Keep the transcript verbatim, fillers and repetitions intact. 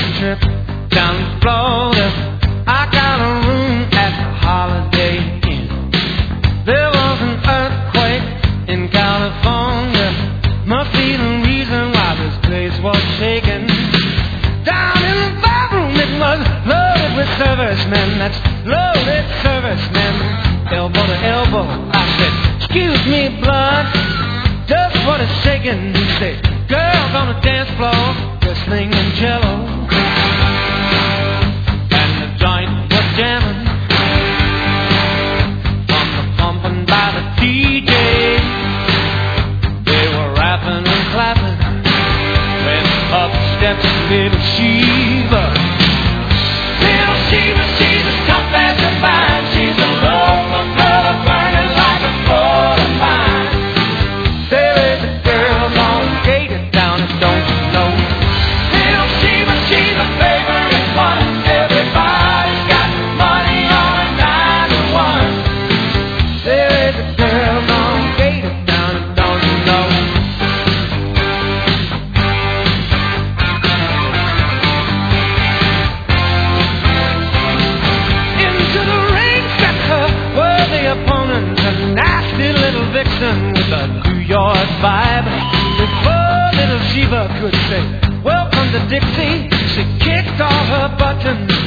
trip down to Florida. I got a room at the Holiday Inn. There was an earthquake in California. Must be the reason why this place was shaking. Down in the bathroom it was loaded with servicemen. That's loaded servicemen, elbow to elbow. I said, excuse me, blood, just what is shaking? He said, girls on the dance floor, whistling and jello, and the joint was jamming from the pumping by the D J. They were rapping and clapping when up steps little Sheba. Little Sheba, she's as tough as a vine. She's a local girl burning like a coal mine. There is a girl on gated down, don't you know? Little Sheba, she's a favorite one. Everybody's got money on a nine to one. There is a girl on gated down, don't you know? Into the ring steps her worthy opponent, a nasty little vixen with a New York vibe. Before little Sheba could say, welcome to Dixie, she kicked all her buttons